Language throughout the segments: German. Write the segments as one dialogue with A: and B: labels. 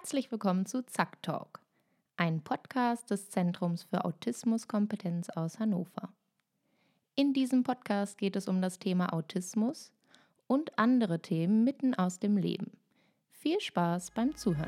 A: Herzlich willkommen zu Zack Talk, ein Podcast des Zentrums für Autismuskompetenz aus Hannover. In diesem Podcast geht es um das Thema Autismus und andere Themen mitten aus dem Leben. Viel Spaß beim Zuhören.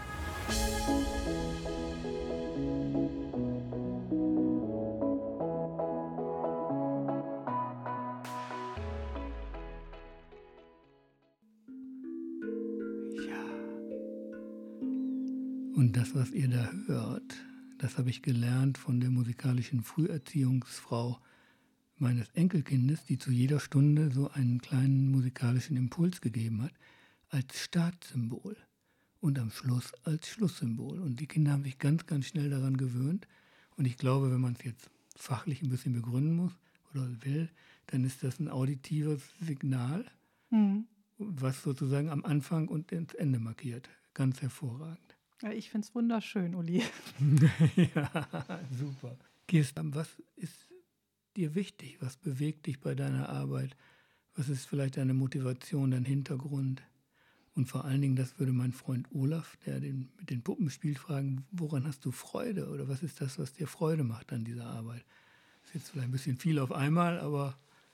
B: Und das, was ihr da hört, das habe ich gelernt von der musikalischen Früherziehungsfrau meines Enkelkindes, die zu jeder Stunde so einen kleinen musikalischen Impuls gegeben hat, als Startsymbol und am Schluss als Schlusssymbol. Und die Kinder haben sich ganz, ganz schnell daran gewöhnt. Und ich glaube, wenn man es jetzt fachlich ein bisschen begründen muss oder will, dann ist das ein auditives Signal, was sozusagen am Anfang und ins Ende markiert. Ganz hervorragend.
C: Ja, ich finde es wunderschön, Uli.
B: Ja, super. Kirsten, was ist dir wichtig? Was bewegt dich bei deiner Arbeit? Was ist vielleicht deine Motivation, dein Hintergrund? Und vor allen Dingen, das würde mein Freund Olaf, der mit den Puppen spielt, fragen, woran hast du Freude? Oder was ist das, was dir Freude macht an dieser Arbeit? Das ist jetzt vielleicht ein bisschen viel auf einmal, aber...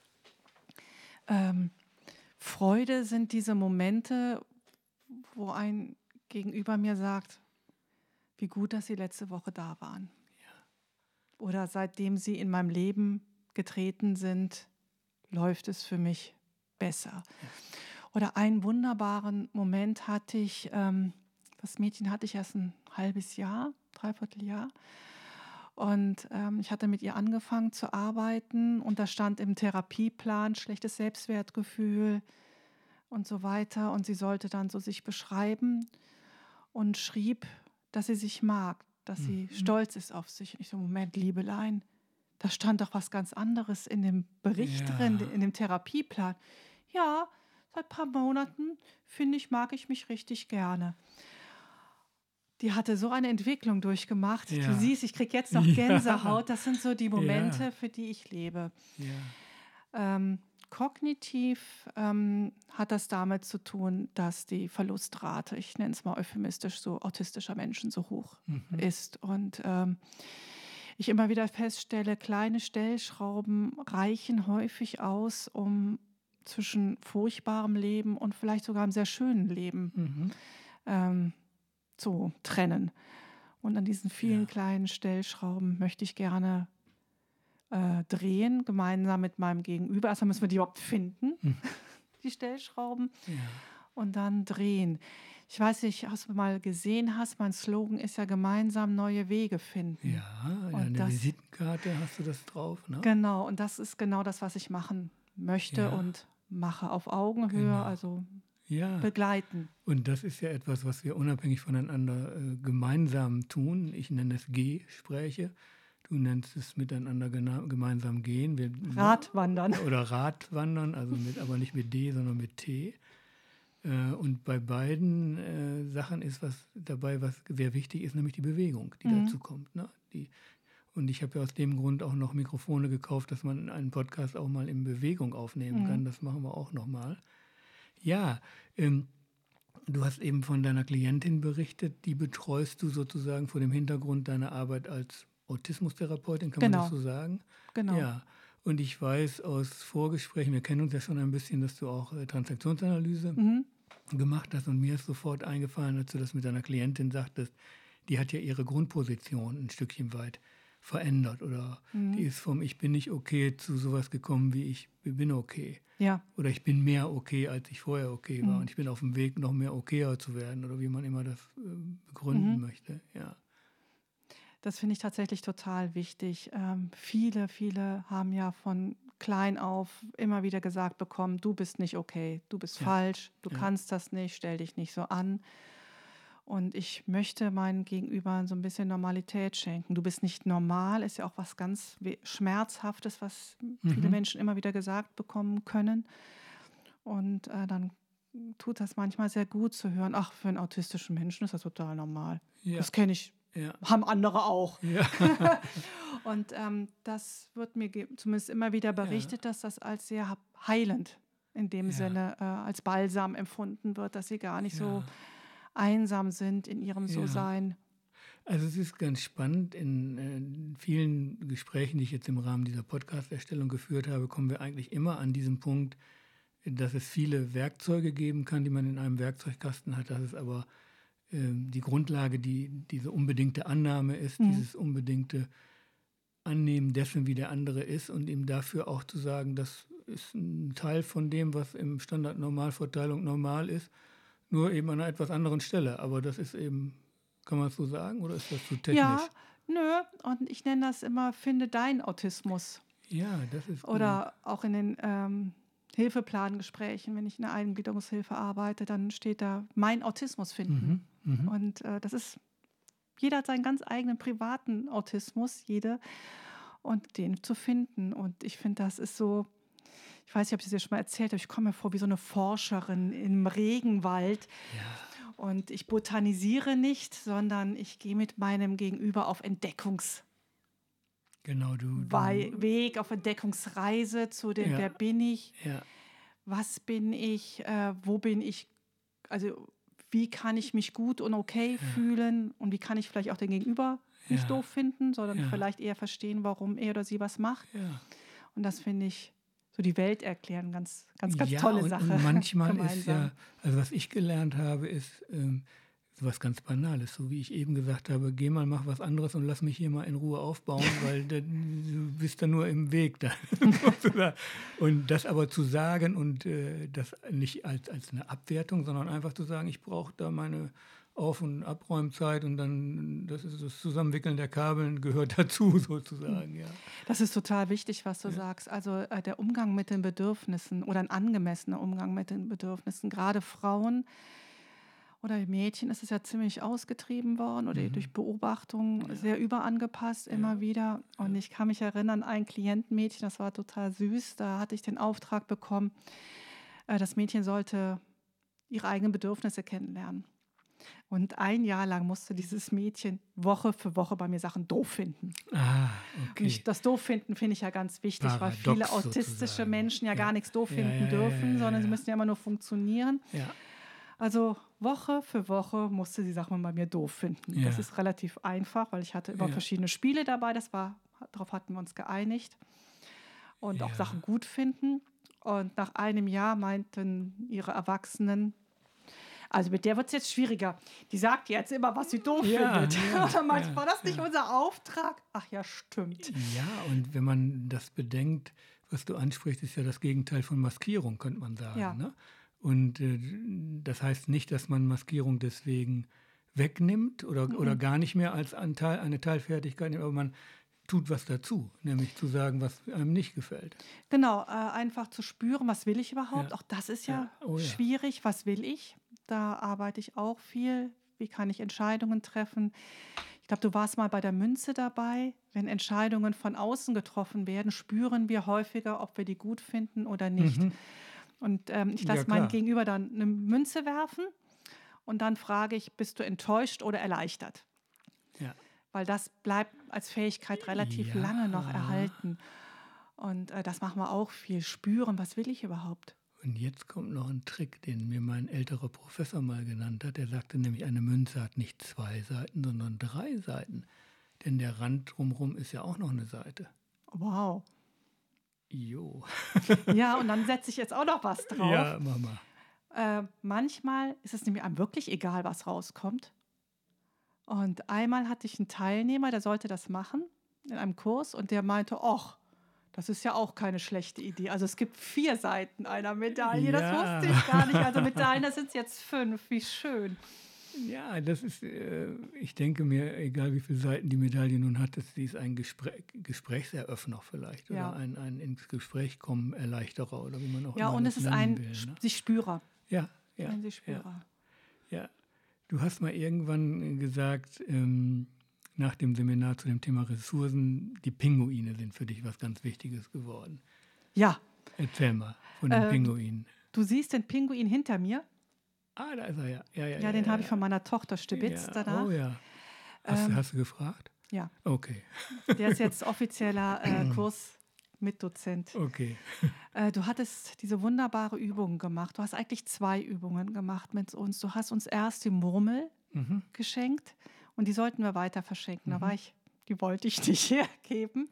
C: Freude sind diese Momente, wo ein Gegenüber mir sagt, wie gut, dass Sie letzte Woche da waren. Ja. Oder seitdem Sie in meinem Leben getreten sind, läuft es für mich besser. Ja. Oder einen wunderbaren Moment hatte ich, das Mädchen hatte ich erst ein halbes Jahr, Dreivierteljahr. Und ich hatte mit ihr angefangen zu arbeiten und da stand im Therapieplan schlechtes Selbstwertgefühl und so weiter. Und sie sollte dann so sich beschreiben und schrieb, dass sie sich mag, dass sie stolz ist auf sich. Und ich so, Moment, Liebelein, da stand doch was ganz anderes in dem Bericht drin, in dem Therapieplan. Ja, seit ein paar Monaten, mag ich mich richtig gerne. Die hatte so eine Entwicklung durchgemacht. Ja. Du siehst, ich kriege jetzt noch Gänsehaut. Das sind so die Momente, für die ich lebe. Ja. Kognitiv hat das damit zu tun, dass die Verlustrate, ich nenne es mal euphemistisch, so autistischer Menschen so hoch ist. Und ich immer wieder feststelle, kleine Stellschrauben reichen häufig aus, um zwischen furchtbarem Leben und vielleicht sogar einem sehr schönen Leben zu trennen. Und an diesen vielen kleinen Stellschrauben möchte ich gerne drehen, gemeinsam mit meinem Gegenüber. Erstmal müssen wir die überhaupt finden, die Stellschrauben, und dann drehen. Ich weiß nicht, was du mal gesehen hast, mein Slogan ist ja gemeinsam neue Wege finden.
B: Ja, in der Visitenkarte hast du das drauf, ne?
C: Genau, und das ist genau das, was ich machen möchte und mache auf Augenhöhe, also begleiten.
B: Und das ist ja etwas, was wir unabhängig voneinander gemeinsam tun. Ich nenne es Gespräche. Du nennst es miteinander gemeinsam gehen.
C: Radwandern.
B: Oder Radwandern, also aber nicht mit D, sondern mit T. Und bei beiden Sachen ist was dabei, was sehr wichtig ist, nämlich die Bewegung, die dazu kommt. Ne? Und ich habe ja aus dem Grund auch noch Mikrofone gekauft, dass man einen Podcast auch mal in Bewegung aufnehmen kann. Das machen wir auch noch mal. Ja, du hast eben von deiner Klientin berichtet, die betreust du sozusagen vor dem Hintergrund deiner Arbeit als Autismustherapeutin, kann man das so sagen?
C: Genau.
B: Ja, und ich weiß aus Vorgesprächen, wir kennen uns ja schon ein bisschen, dass du auch Transaktionsanalyse gemacht hast und mir ist sofort eingefallen, als du das mit deiner Klientin sagtest, die hat ja ihre Grundposition ein Stückchen weit verändert oder die ist vom Ich bin nicht okay zu sowas gekommen wie ich bin okay.
C: Ja.
B: Oder ich bin mehr okay, als ich vorher okay war und ich bin auf dem Weg, noch mehr okayer zu werden oder wie man immer das begründen möchte. Ja.
C: Das finde ich tatsächlich total wichtig. Viele haben ja von klein auf immer wieder gesagt bekommen, du bist nicht okay, du bist falsch, du kannst das nicht, stell dich nicht so an. Und ich möchte meinen Gegenüber so ein bisschen Normalität schenken. Du bist nicht normal, ist ja auch was ganz Schmerzhaftes, was viele Menschen immer wieder gesagt bekommen können. Und dann tut das manchmal sehr gut zu hören, ach, für einen autistischen Menschen ist das total normal. Ja. Das kenne ich, haben andere auch. Ja. Und das wird mir zumindest immer wieder berichtet, dass das als sehr heilend in dem Sinne als Balsam empfunden wird, dass sie gar nicht so einsam sind in ihrem So-Sein.
B: Also es ist ganz spannend, in vielen Gesprächen, die ich jetzt im Rahmen dieser Podcast-Erstellung geführt habe, kommen wir eigentlich immer an diesen Punkt, dass es viele Werkzeuge geben kann, die man in einem Werkzeugkasten hat, dass es aber die Grundlage, diese unbedingte Annahme ist, dieses unbedingte Annehmen dessen, wie der andere ist und ihm dafür auch zu sagen, das ist ein Teil von dem, was im Standard-Normalverteilung normal ist, nur eben an einer etwas anderen Stelle. Aber das ist eben, kann man es so sagen, oder ist das zu technisch?
C: Ja, nö. Und ich nenne das immer, finde deinen Autismus.
B: Ja, das ist gut.
C: Oder auch in den Hilfeplangesprächen, wenn ich in der Eingliederungshilfe arbeite, dann steht da, mein Autismus finden. Und das ist, jeder hat seinen ganz eigenen privaten Autismus, jede, und den zu finden. Und ich finde, das ist so, ich weiß nicht, ob ich das ja schon mal erzählt habe, ich komme mir vor wie so eine Forscherin im Regenwald.
B: Ja.
C: Und ich botanisiere nicht, sondern ich gehe mit meinem Gegenüber auf Weg, auf Entdeckungsreise zu dem, wer bin ich, was bin ich, wo bin ich, also wie kann ich mich gut und okay fühlen und wie kann ich vielleicht auch den Gegenüber nicht doof finden, sondern vielleicht eher verstehen, warum er oder sie was macht. Ja. Und das finde ich, so die Welt erklären, ganz tolle Sache.
B: Und manchmal ist also was ich gelernt habe, ist sowas ganz Banales, so wie ich eben gesagt habe, geh mal, mach was anderes und lass mich hier mal in Ruhe aufbauen, weil du bist da nur im Weg. Da. Und das aber zu sagen und das nicht als eine Abwertung, sondern einfach zu sagen, ich brauche da meine Auf- und Abräumzeit und dann das Zusammenwickeln der Kabeln gehört dazu sozusagen. Ja.
C: Das ist total wichtig, was du sagst. Also der Umgang mit den Bedürfnissen oder ein angemessener Umgang mit den Bedürfnissen, gerade Frauen oder Mädchen ist es ja ziemlich ausgetrieben worden oder durch Beobachtung sehr überangepasst immer wieder. Und ich kann mich erinnern, ein Klientenmädchen, das war total süß, da hatte ich den Auftrag bekommen, das Mädchen sollte ihre eigenen Bedürfnisse kennenlernen. Und ein Jahr lang musste dieses Mädchen Woche für Woche bei mir Sachen doof finden.
B: Okay.
C: Und das Dooffinden finde ich ja ganz wichtig, weil viele autistische
B: sozusagen.
C: Menschen ja gar nichts doof finden dürfen, sondern sie müssen ja immer nur funktionionieren.
B: Ja.
C: Also Woche für Woche musste sie Sachen bei mir doof finden.
B: Ja.
C: Das ist relativ einfach, weil ich hatte immer verschiedene Spiele dabei. Darauf hatten wir uns geeinigt. Und auch Sachen gut finden. Und nach einem Jahr meinten ihre Erwachsenen, also mit der wird es jetzt schwieriger. Die sagt jetzt immer, was sie doof findet. Oder manchmal war das nicht unser Auftrag? Ach ja, stimmt.
B: Ja, und wenn man das bedenkt, was du ansprichst, ist ja das Gegenteil von Maskierung, könnte man sagen.
C: Ja.
B: Ne? Und das heißt nicht, dass man Maskierung deswegen wegnimmt oder gar nicht mehr als eine Teilfertigkeit nimmt, aber man tut was dazu, nämlich zu sagen, was einem nicht gefällt.
C: Genau, einfach zu spüren, was will ich überhaupt? Ja. Auch das ist schwierig, was will ich? Da arbeite ich auch viel. Wie kann ich Entscheidungen treffen? Ich glaube, du warst mal bei der Münze dabei. Wenn Entscheidungen von außen getroffen werden, spüren wir häufiger, ob wir die gut finden oder nicht. Und ich lasse meinen Gegenüber dann eine Münze werfen und dann frage ich, bist du enttäuscht oder erleichtert?
B: Ja.
C: Weil das bleibt als Fähigkeit relativ lange noch erhalten. Und das machen wir auch viel. Spüren, was will ich überhaupt?
B: Und jetzt kommt noch ein Trick, den mir mein älterer Professor mal genannt hat. Er sagte nämlich, eine Münze hat nicht 2 Seiten, sondern 3 Seiten. Denn der Rand drumherum ist ja auch noch eine Seite.
C: Wow.
B: Jo.
C: Ja, und dann setze ich jetzt auch noch was drauf.
B: Ja, Mama.
C: Manchmal ist es nämlich einem wirklich egal, was rauskommt. Und einmal hatte ich einen Teilnehmer, der sollte das machen in einem Kurs und der meinte, ach, das ist ja auch keine schlechte Idee. Also es gibt 4 Seiten einer Medaille, das wusste ich gar nicht. Also Medaillen, das sind jetzt 5, wie schön.
B: Ja, das ist, ich denke mir, egal wie viele Seiten die Medaille nun hat, sie ist ein Gesprächseröffner vielleicht oder ein ins Gespräch kommen Erleichterer oder wie man auch immer
C: und es ist ein
B: will, ne?
C: Sichspürer.
B: Ja.
C: Ein Sichspürer.
B: Ja. Du hast mal irgendwann gesagt, nach dem Seminar zu dem Thema Ressourcen, die Pinguine sind für dich was ganz Wichtiges geworden.
C: Ja.
B: Erzähl mal von den Pinguinen.
C: Du siehst den Pinguin hinter mir?
B: Ah, da ist er, ja.
C: Ja, den habe ich von meiner Tochter stibitzt danach.
B: Oh ja. Hast du gefragt?
C: Ja.
B: Okay.
C: Der ist jetzt offizieller Mitdozent.
B: Okay.
C: Du hattest diese wunderbare Übung gemacht. Du hast eigentlich 2 Übungen gemacht mit uns. Du hast uns erst die Murmel geschenkt und die sollten wir weiter verschenken. Die wollte ich nicht hergeben.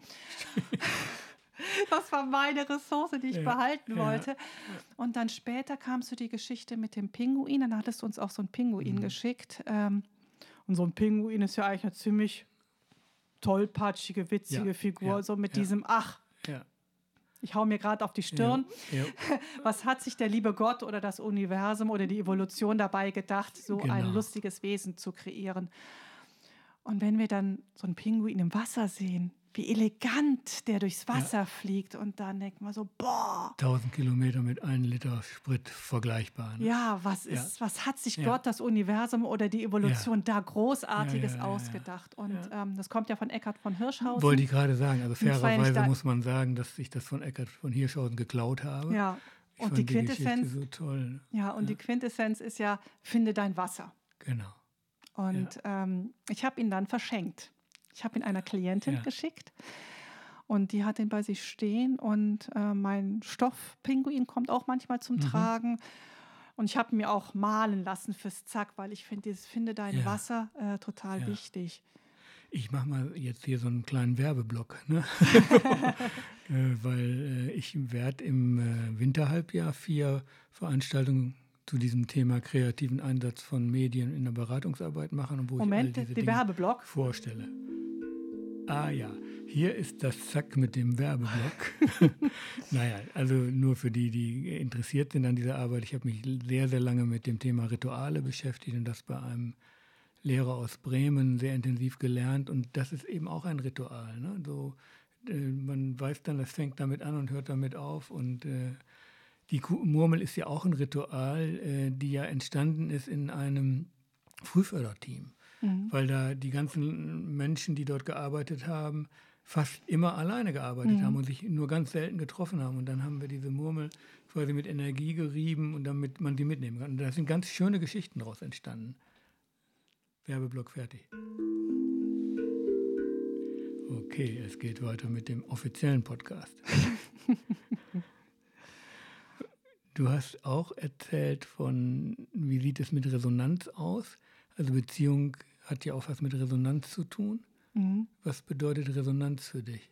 C: Das war meine Ressource, die ich behalten wollte. Und dann später kam so die Geschichte mit dem Pinguin. Dann hattest du uns auch so einen Pinguin geschickt. Und so ein Pinguin ist ja eigentlich eine ziemlich tollpatschige, witzige Figur. So mit diesem ich hau mir gerade auf die Stirn. Was hat sich der liebe Gott oder das Universum oder die Evolution dabei gedacht, so ein lustiges Wesen zu kreieren? Und wenn wir dann so einen Pinguin im Wasser sehen, wie elegant der durchs Wasser fliegt und dann denkt man so, boah.
B: 1000 Kilometer mit 1 Liter Sprit vergleichbar. Ne?
C: Ja, was hat sich Gott, das Universum oder die Evolution da Großartiges ausgedacht? Und das kommt ja von Eckhard von Hirschhausen.
B: Wollte ich gerade sagen, also fairerweise muss man sagen, dass ich das von Eckhard von Hirschhausen geklaut habe.
C: Ja, und die Quintessenz,
B: so toll.
C: Die Quintessenz ist ja, finde dein Wasser.
B: Genau.
C: Und ich habe ihn dann verschenkt. Ich habe ihn einer Klientin geschickt und die hat ihn bei sich stehen und mein Stoffpinguin kommt auch manchmal zum Tragen und ich habe mir auch malen lassen fürs Zack, weil ich finde dieses Finde dein Wasser total wichtig.
B: Ich mache mal jetzt hier so einen kleinen Werbeblock, ne? Weil ich werde im Winterhalbjahr 4 Veranstaltungen zu diesem Thema kreativen Einsatz von Medien in der Beratungsarbeit machen und wo ich all diese Dinge
C: Werbeblock
B: vorstelle. Ah ja, hier ist das Zack mit dem Werbeblock. Naja, also nur für die interessiert sind an dieser Arbeit. Ich habe mich sehr, sehr lange mit dem Thema Rituale beschäftigt und das bei einem Lehrer aus Bremen sehr intensiv gelernt. Und das ist eben auch ein Ritual. Ne? So, man weiß dann, es fängt damit an und hört damit auf. Und die Murmel ist ja auch ein Ritual, die ja entstanden ist in einem Frühförderteam. Weil da die ganzen Menschen, die dort gearbeitet haben, fast immer alleine gearbeitet haben und sich nur ganz selten getroffen haben. Und dann haben wir diese Murmel quasi mit Energie gerieben und damit man die mitnehmen kann. Und da sind ganz schöne Geschichten daraus entstanden. Werbeblock fertig. Okay, es geht weiter mit dem offiziellen Podcast. Du hast auch erzählt von, wie sieht es mit Resonanz aus? Also Beziehung hat ja auch was mit Resonanz zu tun. Was bedeutet Resonanz für dich?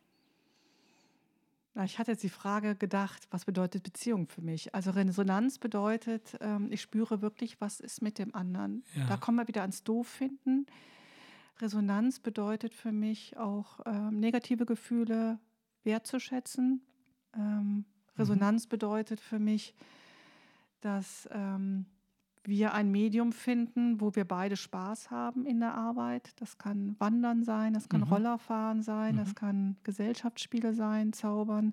C: Ich hatte jetzt die Frage gedacht, was bedeutet Beziehung für mich? Also Resonanz bedeutet, ich spüre wirklich, was ist mit dem anderen. Ja. Da kommen wir wieder ans Doof-Finden. Resonanz bedeutet für mich auch negative Gefühle wertzuschätzen. Resonanz bedeutet für mich, dass wir ein Medium finden, wo wir beide Spaß haben in der Arbeit. Das kann Wandern sein, das kann Rollerfahren sein, das kann Gesellschaftsspiele sein, Zaubern.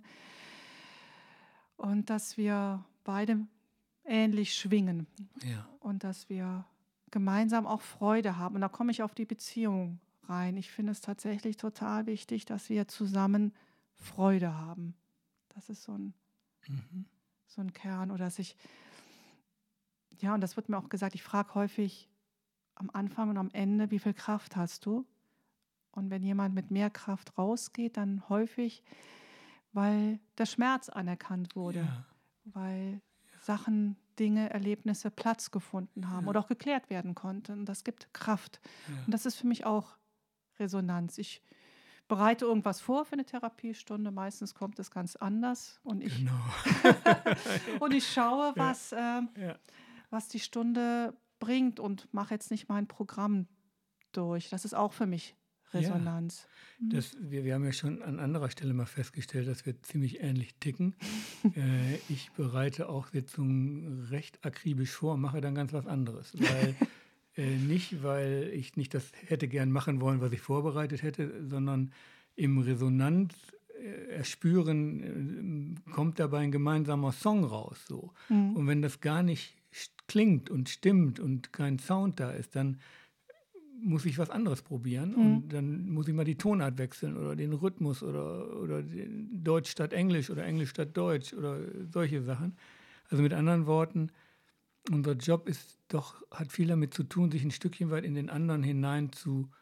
C: Und dass wir beide ähnlich schwingen. Ja. Und dass wir gemeinsam auch Freude haben. Und da komme ich auf die Beziehung rein. Ich finde es tatsächlich total wichtig, dass wir zusammen Freude haben. Das ist so ein Kern. Oder dass ich... Ja, und das wird mir auch gesagt, ich frage häufig am Anfang und am Ende, wie viel Kraft hast du? Und wenn jemand mit mehr Kraft rausgeht, dann häufig, weil der Schmerz anerkannt wurde, weil Sachen, Dinge, Erlebnisse Platz gefunden haben oder auch geklärt werden konnten. Das gibt Kraft. Und das ist für mich auch Resonanz. Ich bereite irgendwas vor für eine Therapiestunde, meistens kommt es ganz anders und ich, und ich schaue, was die Stunde bringt und mache jetzt nicht mein Programm durch. Das ist auch für mich Resonanz.
B: Ja, wir haben ja schon an anderer Stelle mal festgestellt, dass wir ziemlich ähnlich ticken. Ich bereite auch Sitzungen recht akribisch vor und mache dann ganz was anderes. Nicht, weil ich nicht das hätte gern machen wollen, was ich vorbereitet hätte, sondern im Resonanz erspüren kommt dabei ein gemeinsamer Song raus. So. Und wenn das gar nicht klingt und stimmt und kein Sound da ist, dann muss ich was anderes probieren und dann muss ich mal die Tonart wechseln oder den Rhythmus oder Deutsch statt Englisch oder Englisch statt Deutsch oder solche Sachen. Also mit anderen Worten, unser Job hat viel damit zu tun, sich ein Stückchen weit in den anderen hinein zu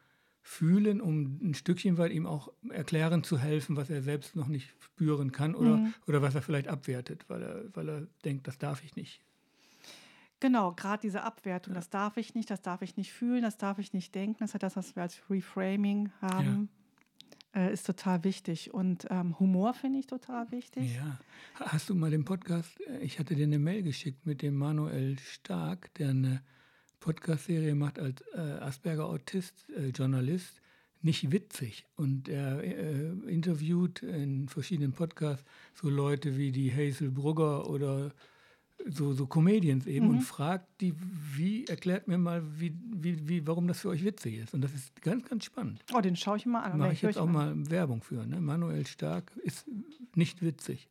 B: fühlen, um ein Stückchen weit ihm auch erklären zu helfen, was er selbst noch nicht spüren kann oder was er vielleicht abwertet, weil er denkt, das darf ich nicht.
C: Genau, gerade diese Abwertung, das darf ich nicht fühlen, das darf ich nicht denken, das ist ja das, was wir als Reframing haben, ist total wichtig. Und Humor finde ich total wichtig.
B: Ja. Hast du mal den Podcast, ich hatte dir eine Mail geschickt mit dem Manuel Stark, der eine Podcast-Serie macht als Asperger-Autist, Journalist, nicht witzig. Und er interviewt in verschiedenen Podcasts so Leute wie die Hazel Brugger oder so Comedians eben und fragt die, erklärt mir mal, warum das für euch witzig ist. Und das ist ganz, ganz spannend.
C: Oh, den schaue ich mal an.
B: Mache ich jetzt auch mal Werbung für. Ne? Manuel Stark ist nicht witzig.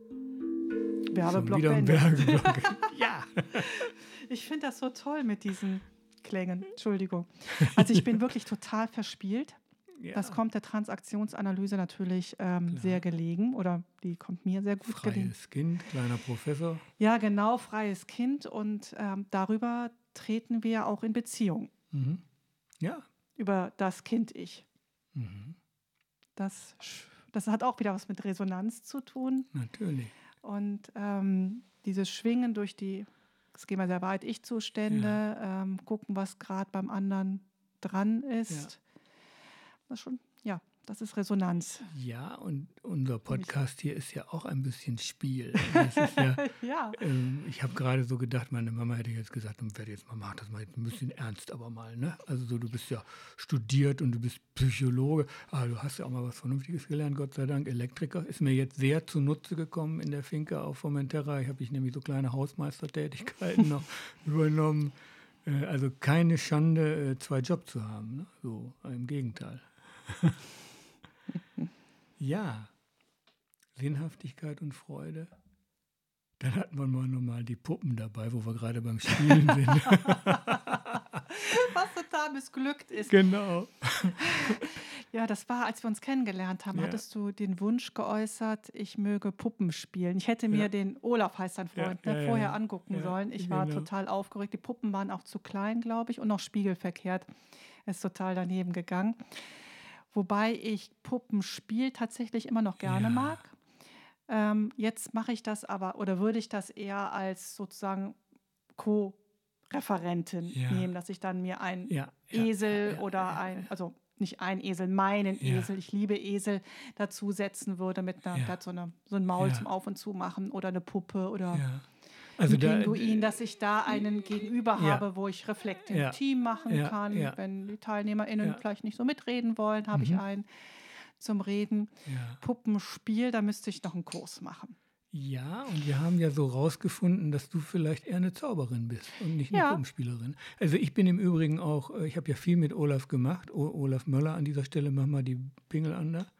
C: Werbeblock.
B: Wieder ein Werbeblock. Ja.
C: Ich finde das so toll mit diesen Klängen. Entschuldigung. Also ich bin wirklich total verspielt. Ja. Das kommt der Transaktionsanalyse natürlich sehr gelegen oder die kommt mir sehr gut gelegen.
B: Freies Kind, kleiner Professor.
C: Ja, genau, freies Kind und darüber treten wir auch in Beziehung.
B: Mhm. Ja.
C: Über das Kind-Ich.
B: Mhm.
C: Das hat auch wieder was mit Resonanz zu tun.
B: Natürlich.
C: Und dieses Schwingen durch das gehen wir sehr weit, Ich-Zustände, gucken, was gerade beim anderen dran ist. Ja. Das ist Resonanz.
B: Ja, und unser Podcast hier ist ja auch ein bisschen Spiel. Das ist ja, ich habe gerade so gedacht, meine Mama hätte jetzt gesagt, mach das mal jetzt ein bisschen ernst, aber mal, ne? Also so, du bist ja studiert und du bist Psychologe, aber du hast ja auch mal was Vernünftiges gelernt, Gott sei Dank. Elektriker ist mir jetzt sehr zunutze gekommen in der Finca auf Formentera. Ich habe nämlich so kleine Hausmeistertätigkeiten noch übernommen. Also keine Schande, 2 Jobs zu haben, ne? So, im Gegenteil. Ja, Sinnhaftigkeit und Freude. Dann hatten wir mal die Puppen dabei, wo wir gerade beim Spielen sind.
C: Was total missglückt ist.
B: Genau.
C: Ja, das war, als wir uns kennengelernt haben, hattest du den Wunsch geäußert, ich möge Puppen spielen. Ich hätte mir den Olaf, heißt dein Freund, vorher angucken sollen. Ich war total aufgeregt. Die Puppen waren auch zu klein, glaube ich, und noch spiegelverkehrt. Ist total daneben gegangen. Wobei ich Puppenspiel tatsächlich immer noch gerne mag. Jetzt mache ich das aber, oder würde ich das eher als sozusagen Co-Referentin nehmen, dass ich dann mir einen Esel oder also nicht einen Esel, meinen Esel, ich liebe Esel, dazu setzen würde mit so ein Maul zum Auf- und Zumachen oder eine Puppe oder ein Pinguin, dass ich da einen Gegenüber habe, wo ich Reflekt im Team machen kann. Wenn die TeilnehmerInnen vielleicht nicht so mitreden wollen, habe ich einen zum Reden. Puppenspiel, da müsste ich noch einen Kurs machen.
B: Ja, und wir haben ja so rausgefunden, dass du vielleicht eher eine Zauberin bist und nicht eine Puppenspielerin. Also ich bin im Übrigen auch, ich habe ja viel mit Olaf gemacht. Olaf Möller an dieser Stelle, mach mal die Pingel an da.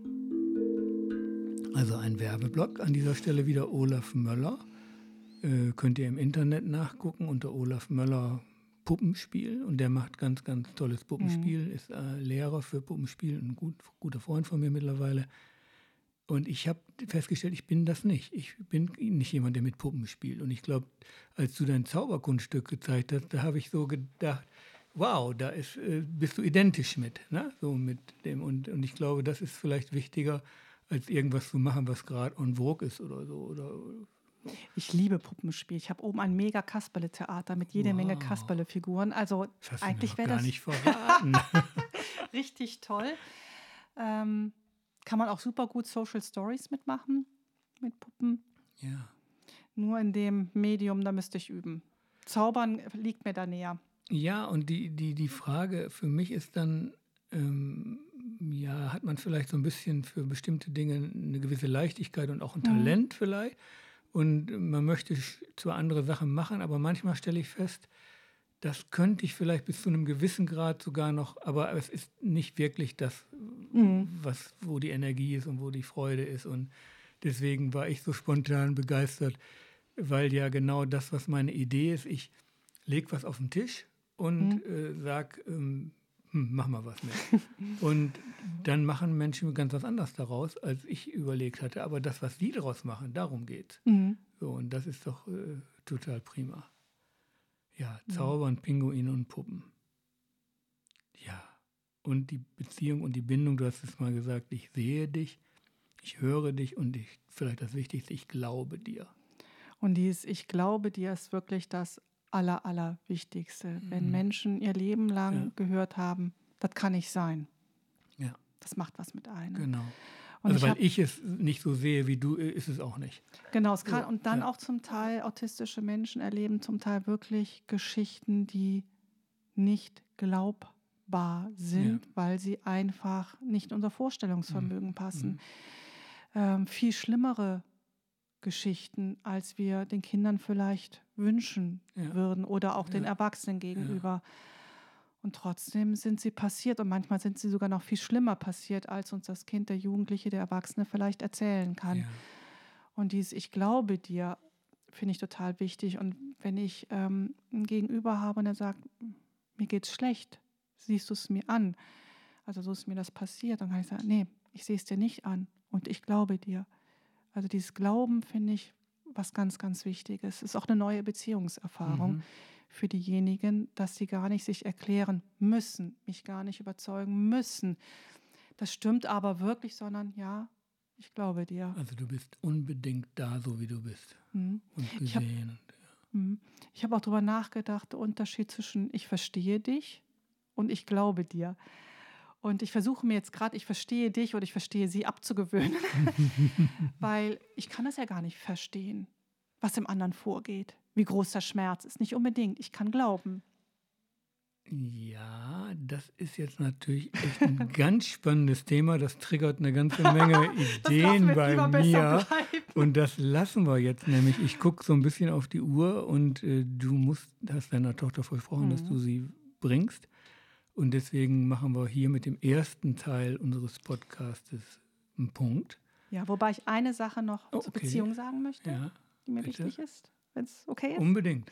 B: Also ein Werbeblock an dieser Stelle wieder Olaf Möller. Könnt ihr im Internet nachgucken unter Olaf Möller Puppenspiel. Und der macht ganz, ganz tolles Puppenspiel, ist Lehrer für Puppenspiel, ein guter Freund von mir mittlerweile. Und ich habe festgestellt, ich bin das nicht. Ich bin nicht jemand, der mit Puppen spielt. Und ich glaube, als du dein Zauberkunststück gezeigt hast, da habe ich so gedacht, wow, da bist du identisch mit. Ne? So mit dem. Und ich glaube, das ist vielleicht wichtiger, als irgendwas zu machen, was gerade en vogue ist oder so. Oder
C: ich liebe Puppenspiel. Ich habe oben ein mega Kasperle-Theater mit jede Menge Kasperle-Figuren. Also
B: das
C: eigentlich wäre
B: das gar nicht verraten.
C: Richtig toll. Kann man auch super gut Social Stories mitmachen mit Puppen.
B: Ja.
C: Nur in dem Medium, da müsste ich üben. Zaubern liegt mir da näher.
B: Ja, und die Frage für mich ist dann, hat man vielleicht so ein bisschen für bestimmte Dinge eine gewisse Leichtigkeit und auch ein Talent vielleicht. Und man möchte zwar andere Sachen machen, aber manchmal stelle ich fest, das könnte ich vielleicht bis zu einem gewissen Grad sogar noch, aber es ist nicht wirklich das, wo die Energie ist und wo die Freude ist. Und deswegen war ich so spontan begeistert, weil ja genau das, was meine Idee ist, ich lege was auf den Tisch und sage, mach mal was mit. Und dann machen Menschen ganz was anderes daraus, als ich überlegt hatte. Aber das, was die daraus machen, darum geht's. So, und das ist doch total prima. Ja, Zaubern, Pinguine und Puppen. Ja. und die Beziehung und die Bindung, du hast es mal gesagt, ich sehe dich, ich höre dich und vielleicht das Wichtigste, ich glaube dir.
C: Und dieses Ich glaube dir ist wirklich das Allerwichtigste. Wenn Menschen ihr Leben lang gehört haben, das kann nicht sein.
B: Ja.
C: Das macht was mit einem.
B: Genau.
C: Und
B: also weil ich es nicht so sehe wie du, ist es auch nicht.
C: Genau, es kann, und dann auch zum Teil autistische Menschen erleben zum Teil wirklich Geschichten, die nicht glaubbar sind, weil sie einfach nicht in unser Vorstellungsvermögen passen. Viel schlimmere Geschichten, als wir den Kindern vielleicht wünschen würden oder auch den Erwachsenen gegenüber. Und trotzdem sind sie passiert und manchmal sind sie sogar noch viel schlimmer passiert, als uns das Kind, der Jugendliche, der Erwachsene vielleicht erzählen kann.
B: Ja.
C: Und dieses Ich glaube dir finde ich total wichtig. Und wenn ich ein Gegenüber habe und er sagt, mir geht's schlecht, siehst du es mir an? Also so ist mir das passiert. Dann kann ich sagen, nee, ich sehe es dir nicht an und ich glaube dir. Also dieses Glauben finde ich was ganz, ganz Wichtiges. Es ist auch eine neue Beziehungserfahrung für diejenigen, dass sie gar nicht sich erklären müssen, mich gar nicht überzeugen müssen. Das stimmt aber wirklich, sondern ja, ich glaube dir.
B: Also du bist unbedingt da, so wie du bist. Und gesehen.
C: Ich habe auch darüber nachgedacht, der Unterschied zwischen ich verstehe dich und ich glaube dir. Und ich versuche mir jetzt gerade, ich verstehe dich oder ich verstehe sie abzugewöhnen, weil ich kann das ja gar nicht verstehen, was im anderen vorgeht, wie groß der Schmerz ist. Nicht unbedingt, ich kann glauben.
B: Ja, das ist jetzt natürlich echt ein ganz spannendes Thema. Das triggert eine ganze Menge Ideen bei mir. Und das lassen wir jetzt nämlich. Ich gucke so ein bisschen auf die Uhr und du hast deiner Tochter versprochen, dass du sie bringst. Und deswegen machen wir hier mit dem ersten Teil unseres Podcastes einen Punkt.
C: Ja, wobei ich eine Sache noch zur Beziehung sagen möchte, die mir wichtig ist, wenn es okay ist.
B: Unbedingt.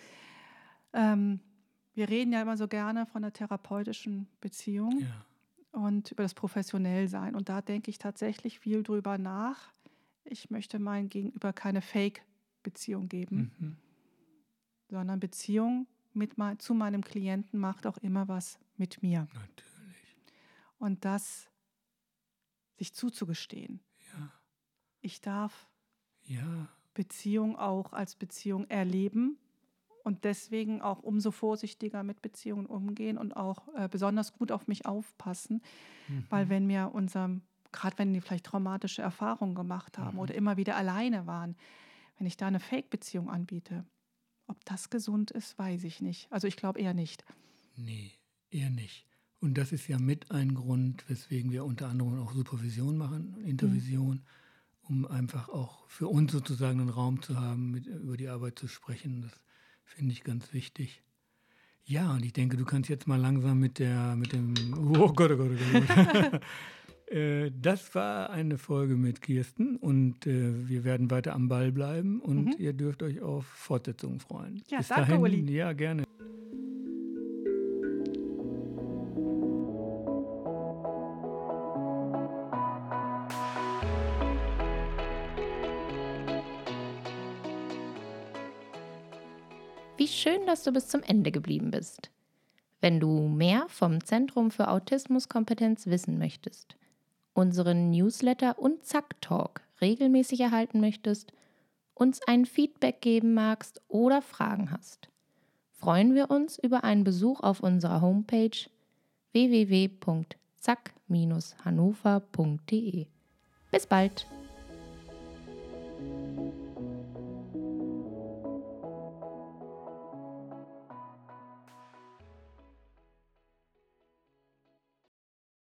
C: Wir reden ja immer so gerne von der therapeutischen Beziehung und über das Professionellsein. Und da denke ich tatsächlich viel drüber nach. Ich möchte meinem Gegenüber keine Fake-Beziehung geben, sondern Beziehung zu meinem Klienten macht auch immer was mit mir.
B: Natürlich.
C: Und das sich zuzugestehen.
B: Ja.
C: Ich darf Beziehung auch als Beziehung erleben und deswegen auch umso vorsichtiger mit Beziehungen umgehen und auch besonders gut auf mich aufpassen, weil wenn wir gerade wenn die vielleicht traumatische Erfahrungen gemacht haben oder immer wieder alleine waren, wenn ich da eine Fake-Beziehung anbiete, ob das gesund ist, weiß ich nicht. Also ich glaube eher nicht.
B: Nee, eher nicht. Und das ist ja mit ein Grund, weswegen wir unter anderem auch Supervision machen, Intervision, um einfach auch für uns sozusagen einen Raum zu haben, über die Arbeit zu sprechen. Das finde ich ganz wichtig. Ja, und ich denke, du kannst jetzt mal langsam mit dem oh Gott. Das war eine Folge mit Kirsten und wir werden weiter am Ball bleiben und ihr dürft euch auf Fortsetzungen freuen.
C: Ja,
B: bis
C: danke,
B: dahin,
C: Uli.
B: Ja, gerne.
A: Wie schön, dass du bis zum Ende geblieben bist. Wenn du mehr vom Zentrum für Autismuskompetenz wissen möchtest, unseren Newsletter und Zack-Talk regelmäßig erhalten möchtest, uns ein Feedback geben magst oder Fragen hast, freuen wir uns über einen Besuch auf unserer Homepage www.zack-hannover.de. Bis bald!